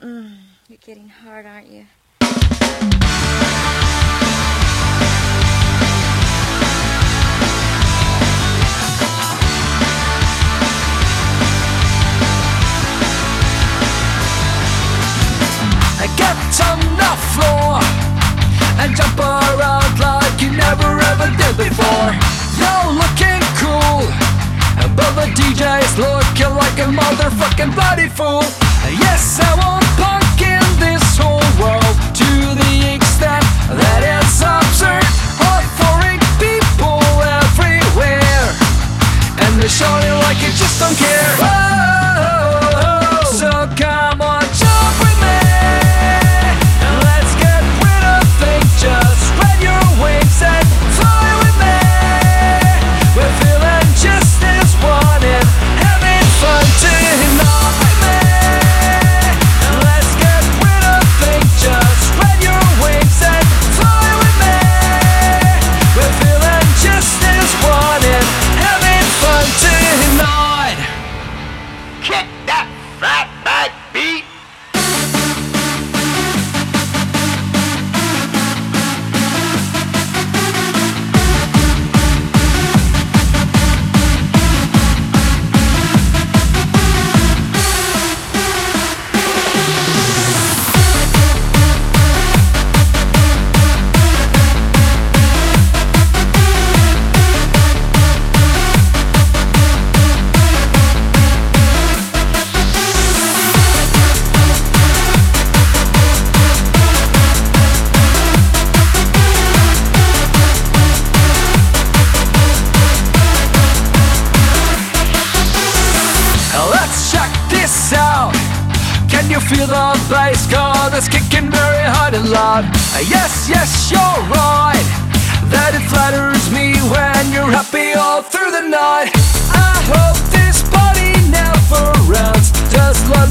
You're getting hard, aren't you? Get on the floor and jump around like you never ever did before. You're looking cool, but the DJ's looking like a motherfucking bloody fool. Yes, I want punk in this whole world to the extent that it's absurd. Offering people everywhere, and they're shouting like you just don't care. Whoa, so come on, jump with me. Let's get rid of things, just spread your wings and fly with me. We're feeling just as one and having fun tonight with me. Let's get rid of things, just spread your wings and fly with me. We're feeling just as one and having fun tonight. Kick that fat back beat. Let's check this out. Can you feel the bass? God, it's kicking very hard and loud. Yes, yes, you're right, that it flatters me when you're happy all through the night. I hope this party never ends, just like